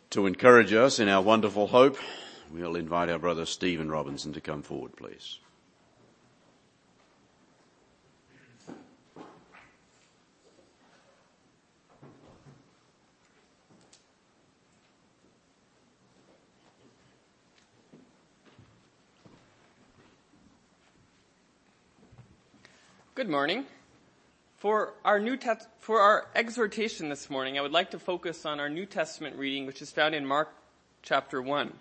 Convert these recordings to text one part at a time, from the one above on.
To encourage us in our wonderful hope, we'll invite our brother Stephen Robinson to come forward, please. Good morning. For our exhortation this morning, I would like to focus on our New Testament reading, which is found in Mark chapter 1.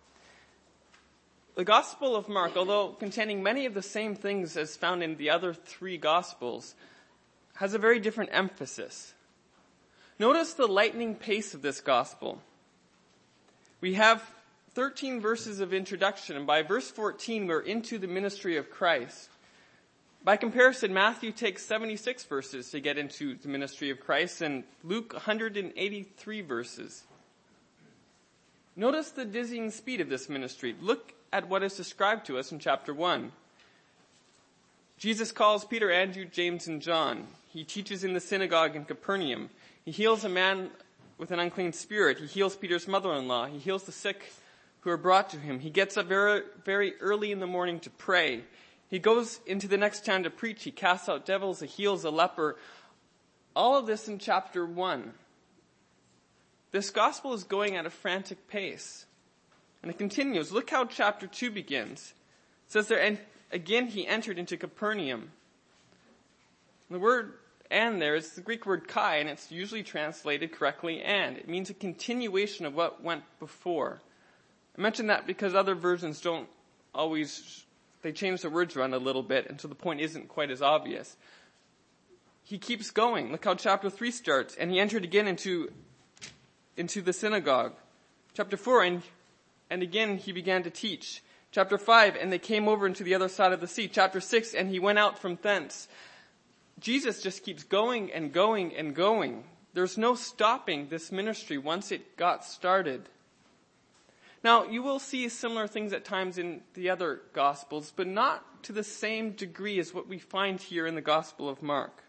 The Gospel of Mark, although containing many of the same things as found in the other three Gospels, has a very different emphasis. Notice the lightning pace of this Gospel. We have 13 verses of introduction, and by verse 14, we're into the ministry of Christ. By comparison, Matthew takes 76 verses to get into the ministry of Christ, and Luke 183 verses. Notice the dizzying speed of this ministry. Look at what is described to us in chapter 1. Jesus calls Peter, Andrew, James, and John. He teaches in the synagogue in Capernaum. He heals a man with an unclean spirit. He heals Peter's mother-in-law. He heals the sick who are brought to him. He gets up very, very early in the morning to pray. He goes into the next town to preach. He casts out devils. He heals a leper. All of this in chapter 1. This gospel is going at a frantic pace. And it continues. Look how chapter 2 begins. It says there, and again he entered into Capernaum. The word "and" there is the Greek word "kai," and it's usually translated correctly "and." It means a continuation of what went before. I mention that because other versions don't always... They change the words around a little bit, and so the point isn't quite as obvious. He keeps going. Look how chapter 3 starts. And he entered again into the synagogue. Chapter 4, and again he began to teach. Chapter 5, and they came over into the other side of the sea. Chapter 6, and he went out from thence. Jesus just keeps going and going and going. There's no stopping this ministry once it got started. Now, you will see similar things at times in the other Gospels, but not to the same degree as what we find here in the Gospel of Mark.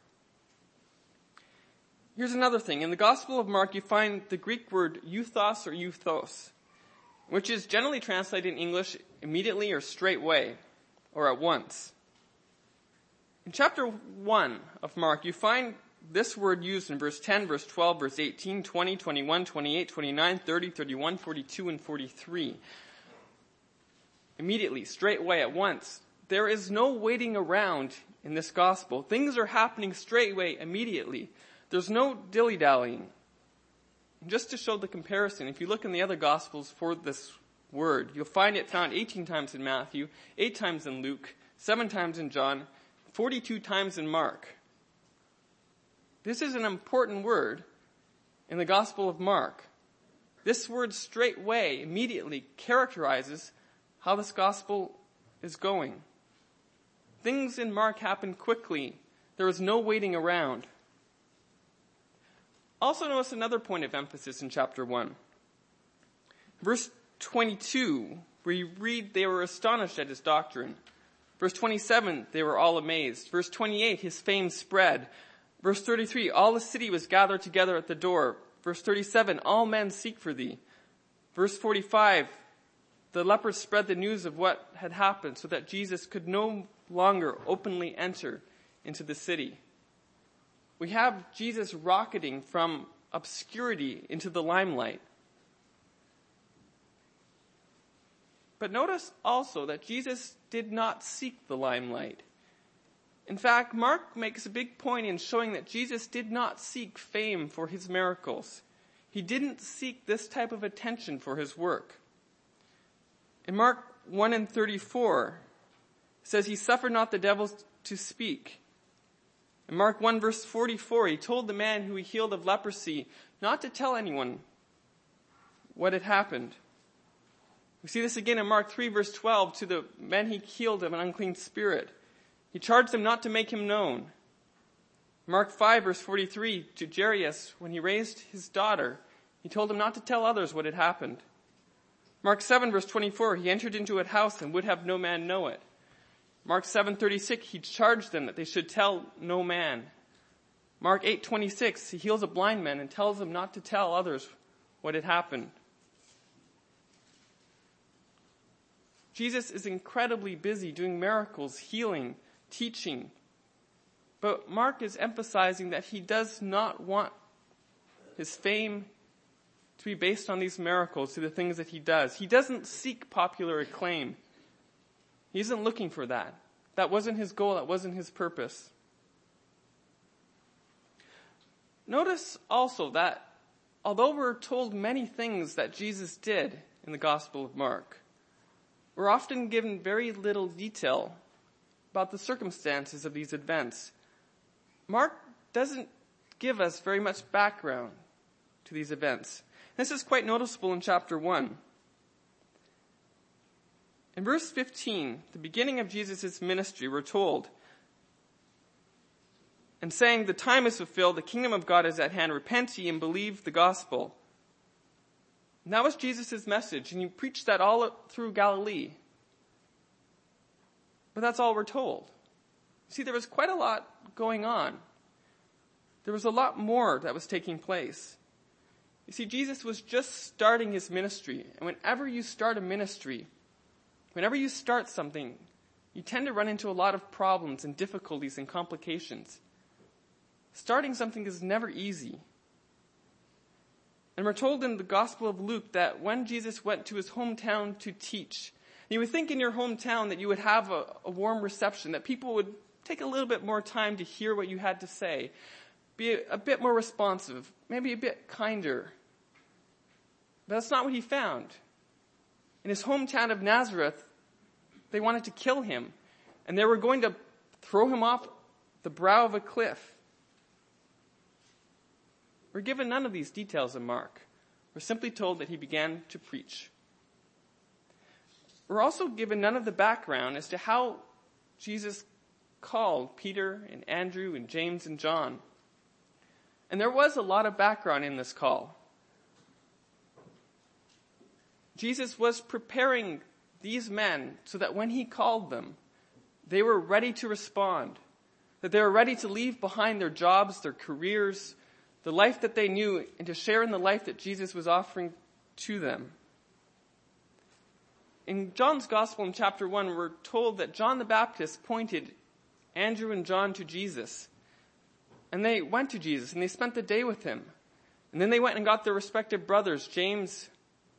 Here's another thing. In the Gospel of Mark, you find the Greek word euthos or euthos, which is generally translated in English immediately or straightway or at once. In chapter 1 of Mark, you find this word used in verse 10, verse 12, verse 18, 20, 21, 28, 29, 30, 31, 42, and 43. Immediately, straight away, at once. There is no waiting around in this gospel. Things are happening straight away, immediately. There's no dilly-dallying. Just to show the comparison, if you look in the other gospels for this word, you'll find it found 18 times in Matthew, 8 times in Luke, 7 times in John, 42 times in Mark. This is an important word in the Gospel of Mark. This word straightway immediately characterizes how this gospel is going. Things in Mark happen quickly. There is no waiting around. Also notice another point of emphasis in chapter 1. Verse 22, where you read, they were astonished at his doctrine. Verse 27, they were all amazed. Verse 28, his fame spread. Verse 33, all the city was gathered together at the door. Verse 37, all men seek for thee. Verse 45, the lepers spread the news of what had happened so that Jesus could no longer openly enter into the city. We have Jesus rocketing from obscurity into the limelight. But notice also that Jesus did not seek the limelight. In fact, Mark makes a big point in showing that Jesus did not seek fame for his miracles. He didn't seek this type of attention for his work. In Mark 1:34, it says, he suffered not the devils to speak. In Mark 1 verse 44, he told the man who he healed of leprosy not to tell anyone what had happened. We see this again in Mark 3 verse 12 to the man he healed of an unclean spirit. He charged them not to make him known. Mark 5 verse 43 to Jairus, when he raised his daughter, he told him not to tell others what had happened. Mark 7 verse 24, he entered into a house and would have no man know it. Mark 7:36, he charged them that they should tell no man. Mark 8:26, he heals a blind man and tells them not to tell others what had happened. Jesus is incredibly busy doing miracles, healing, teaching. But Mark is emphasizing that he does not want his fame to be based on these miracles, to the things that he does. He doesn't seek popular acclaim. He isn't looking for that. That wasn't his goal. That wasn't his purpose. Notice also that although we're told many things that Jesus did in the Gospel of Mark, we're often given very little detail about the circumstances of these events. Mark doesn't give us very much background to these events. This is quite noticeable in chapter 1. In verse 15, the beginning of Jesus' ministry, we're told, and saying, "The time is fulfilled, the kingdom of God is at hand, repent ye and believe the gospel." And that was Jesus' message, and he preached that all through Galilee. But that's all we're told. See, there was quite a lot going on. There was a lot more that was taking place. You see, Jesus was just starting his ministry, and whenever you start a ministry, whenever you start something, you tend to run into a lot of problems and difficulties and complications. Starting something is never easy. And we're told in the Gospel of Luke that when Jesus went to his hometown to teach, you would think in your hometown that you would have a warm reception, that people would take a little bit more time to hear what you had to say, be a bit more responsive, maybe a bit kinder. But that's not what he found. In his hometown of Nazareth, they wanted to kill him, and they were going to throw him off the brow of a cliff. We're given none of these details in Mark. We're simply told that he began to preach. We're also given none of the background as to how Jesus called Peter and Andrew and James and John. And there was a lot of background in this call. Jesus was preparing these men so that when he called them, they were ready to respond, that they were ready to leave behind their jobs, their careers, the life that they knew, and to share in the life that Jesus was offering to them. In John's Gospel in chapter 1, we're told that John the Baptist pointed Andrew and John to Jesus. And they went to Jesus and they spent the day with him. And then they went and got their respective brothers, James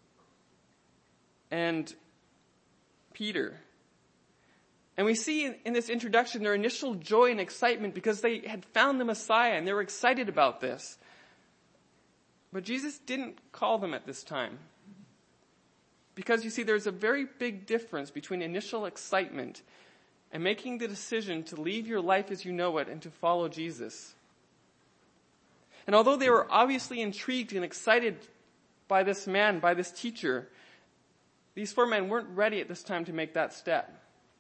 and Peter. And we see in this introduction their initial joy and excitement because they had found the Messiah and they were excited about this. But Jesus didn't call them at this time. Because you see, there's a very big difference between initial excitement and making the decision to leave your life as you know it and to follow Jesus. And although they were obviously intrigued and excited by this man, by this teacher, these 4 men weren't ready at this time to make that step.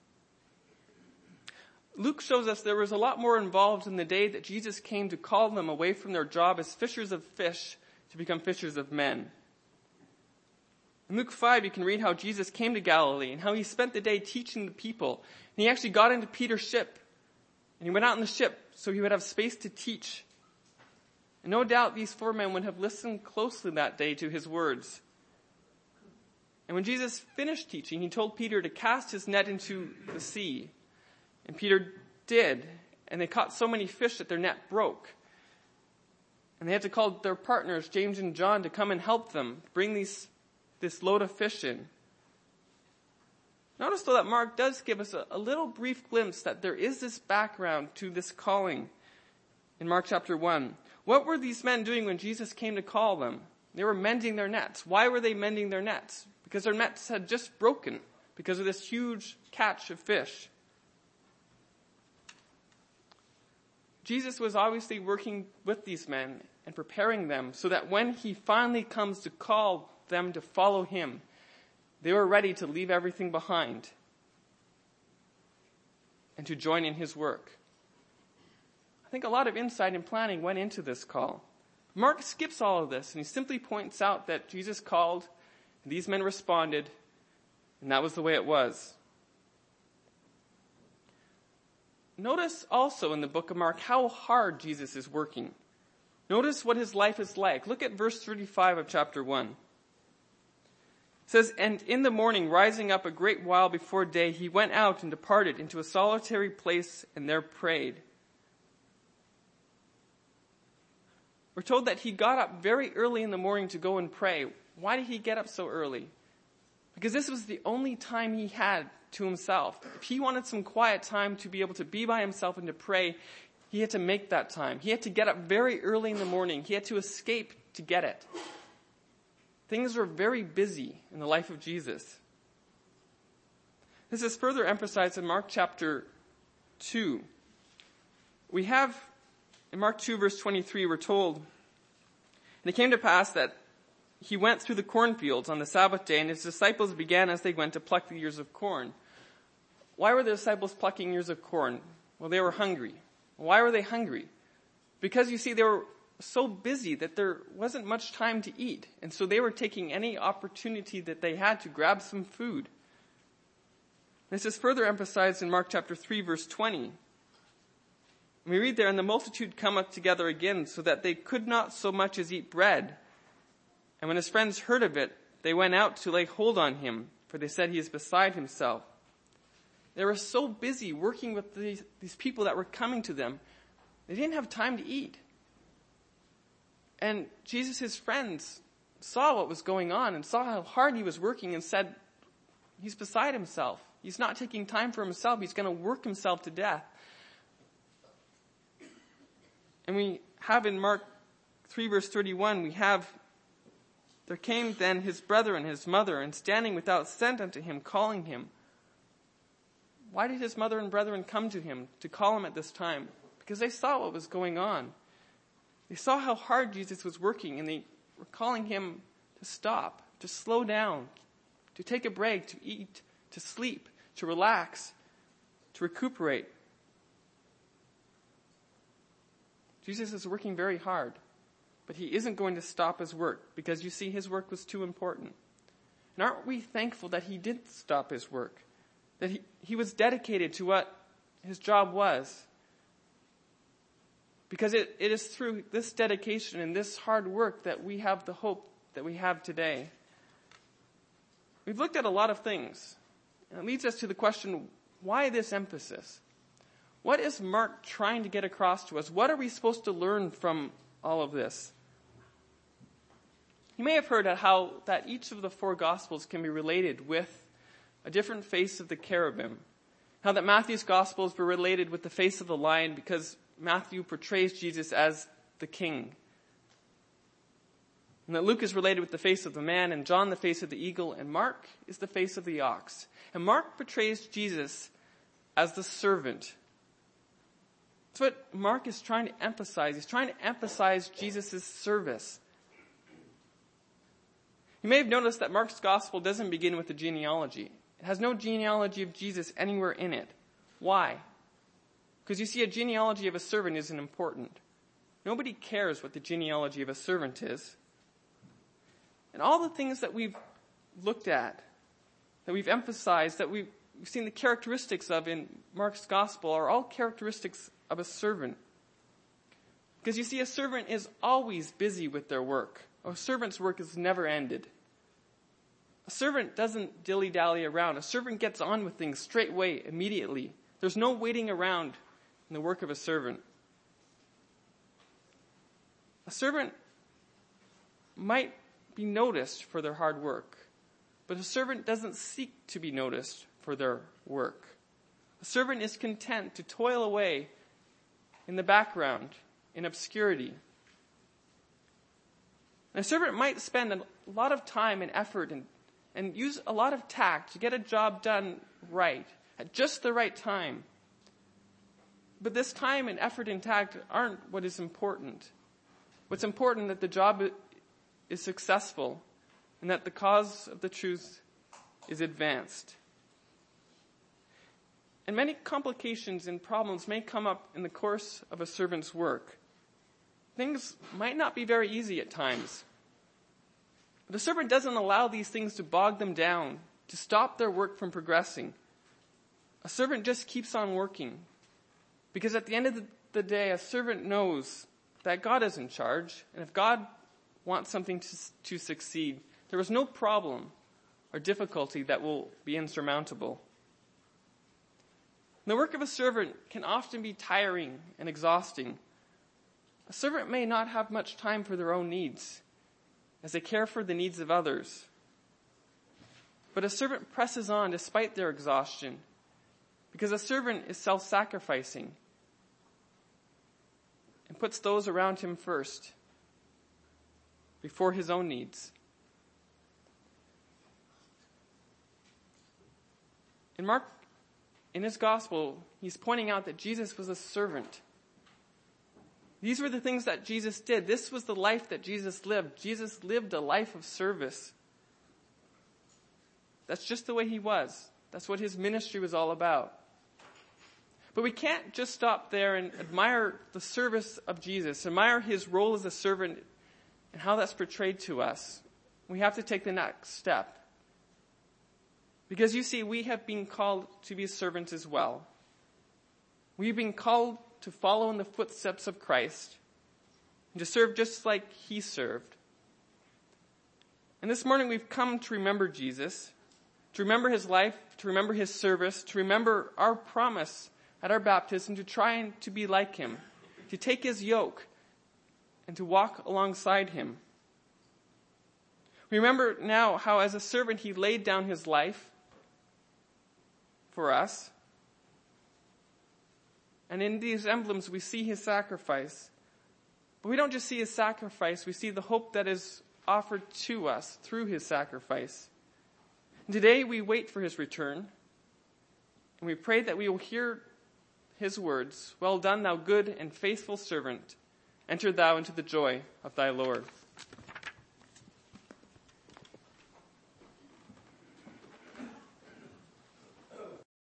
Luke shows us there was a lot more involved in the day that Jesus came to call them away from their job as fishers of fish to become fishers of men. In Luke 5, you can read how Jesus came to Galilee and how he spent the day teaching the people. And he actually got into Peter's ship. And he went out in the ship so he would have space to teach. And no doubt these 4 men would have listened closely that day to his words. And when Jesus finished teaching, he told Peter to cast his net into the sea. And Peter did. And they caught so many fish that their net broke. And they had to call their partners, James and John, to come and help them bring this load of fish in. Notice though that Mark does give us a little brief glimpse that there is this background to this calling in Mark chapter 1. What were these men doing when Jesus came to call them? They were mending their nets. Why were they mending their nets? Because their nets had just broken because of this huge catch of fish. Jesus was obviously working with these men and preparing them so that when he finally comes to call them to follow him, they were ready to leave everything behind and to join in his work. I think a lot of insight and planning went into this call. Mark skips all of this and he simply points out that Jesus called, and these men responded, and that was the way it was. Notice also in the book of Mark how hard Jesus is working. Notice what his life is like. Look at verse 35 of chapter 1. It It says, and in the morning, rising up a great while before day, he went out and departed into a solitary place and there prayed. We're told that he got up very early in the morning to go and pray. Why did he get up so early? Because this was the only time he had to himself. If he wanted some quiet time to be able to be by himself and to pray, he had to make that time. He had to get up very early in the morning. He had to escape to get it. Things were very busy in the life of Jesus. This is further emphasized in Mark chapter 2. We have, in Mark 2 verse 23, we're told, and it came to pass that he went through the cornfields on the Sabbath day, and his disciples began as they went to pluck the ears of corn. Why were the disciples plucking ears of corn? Well, they were hungry. Why were they hungry? Because you see, they were so busy that there wasn't much time to eat. And so they were taking any opportunity that they had to grab some food. This is further emphasized in Mark chapter 3 verse 20. We read there, and the multitude cometh together again, so that they could not so much as eat bread. And when his friends heard of it, they went out to lay hold on him, for they said he is beside himself. They were so busy working with these people that were coming to them, they didn't have time to eat. And Jesus' friends saw what was going on and saw how hard he was working and said, he's beside himself. He's not taking time for himself. He's going to work himself to death. And we have in Mark 3 verse 31, we have, there came then his brother and his mother, and standing without sent unto him, calling him. Why did his mother and brethren come to him to call him at this time? Because they saw what was going on. They saw how hard Jesus was working, and they were calling him to stop, to slow down, to take a break, to eat, to sleep, to relax, to recuperate. Jesus is working very hard, but he isn't going to stop his work because you see his work was too important. And aren't we thankful that he did stop his work? That he was dedicated to what his job was? Because it is through this dedication and this hard work that we have the hope that we have today. We've looked at a lot of things. And it leads us to the question, why this emphasis? What is Mark trying to get across to us? What are we supposed to learn from all of this? You may have heard how that each of the four Gospels can be related with a different face of the cherubim. How that Matthew's Gospels were related with the face of the lion because Matthew portrays Jesus as the king. And that Luke is related with the face of the man, and John the face of the eagle, and Mark is the face of the ox. And Mark portrays Jesus as the servant. That's what Mark is trying to emphasize. He's trying to emphasize Jesus' service. You may have noticed that Mark's gospel doesn't begin with a genealogy. It has no genealogy of Jesus anywhere in it. Why? Because you see, a genealogy of a servant isn't important. Nobody cares what the genealogy of a servant is. And all the things that we've looked at, that we've emphasized, that we've seen the characteristics of in Mark's gospel are all characteristics of a servant. Because you see, a servant is always busy with their work. A servant's work is never ended. A servant doesn't dilly-dally around. A servant gets on with things straight away, immediately. There's no waiting around in the work of a servant. A servant might be noticed for their hard work, but a servant doesn't seek to be noticed for their work. A servant is content to toil away in the background, in obscurity. And a servant might spend a lot of time and effort and use a lot of tact to get a job done right, at just the right time. But this time and effort and tact aren't what is important. What's important is that the job is successful and that the cause of the truth is advanced. And many complications and problems may come up in the course of a servant's work. Things might not be very easy at times. But a servant doesn't allow these things to bog them down, to stop their work from progressing. A servant just keeps on working. Because at the end of the day, a servant knows that God is in charge. And if God wants something to succeed, there is no problem or difficulty that will be insurmountable. The work of a servant can often be tiring and exhausting. A servant may not have much time for their own needs as they care for the needs of others. But a servant presses on despite their exhaustion because a servant is self-sacrificing and puts those around him first before his own needs. In Mark, in his gospel, he's pointing out that Jesus was a servant. These were the things that Jesus did. This was the life that Jesus lived. Jesus lived a life of service. That's just the way he was. That's what his ministry was all about. But we can't just stop there and admire the service of Jesus, admire his role as a servant and how that's portrayed to us. We have to take the next step. Because you see, we have been called to be servants as well. We've been called to follow in the footsteps of Christ and to serve just like he served. And this morning we've come to remember Jesus, to remember his life, to remember his service, to remember our promise at our baptism to try and to be like him, to take his yoke and to walk alongside him. We remember now how as a servant he laid down his life for us. And in these emblems we see his sacrifice. But we don't just see his sacrifice, we see the hope that is offered to us through his sacrifice. And today we wait for his return. And we pray that we will hear his words, "Well done, thou good and faithful servant. Enter thou into the joy of thy Lord."